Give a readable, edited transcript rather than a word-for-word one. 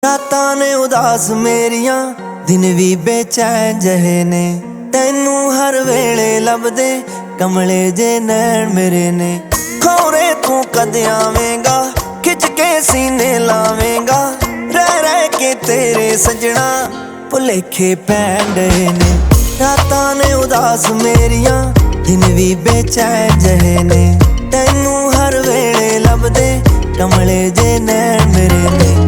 ਰਾਤਾਂ ਨੇ ਉਦਾਸ ਮੇਰੀਆਂ, ਦਿਨ ਵੀ ਬੇਚੈਨ ਜਹੇ ਨੇ। ਤੈਨੂੰ ਹਰ ਵੇਲੇ ਲੱਭਦੇ ਕਮਲੇ ਜੇ ਨੈਣ ਮੇਰੇ ਨੇ। ਖੌਰੇ ਤੂੰ ਕਦ ਆਵੇਂਗਾ, ਖਿੱਚ ਕੇ ਸੀਨੇ ਲਾਵੇਂਗਾ। ਰਹਿ ਰਹਿ ਕੇ ਤੇਰੇ ਸੱਜਣਾ ਭੁਲੇਖੇ ਪੈਣ ਡਏ ਨੇ। ਰਾਤਾਂ ਨੇ ਉਦਾਸ ਮੇਰੀਆਂ, ਦਿਨ ਵੀ ਬੇਚੈਨ ਜਹੇ ਨੇ। ਤੈਨੂੰ ਹਰ ਵੇਲੇ ਲੱਭਦੇ ਕਮਲੇ ਜੇ ਨੈਣ ਮੇਰੇ ਨੇ।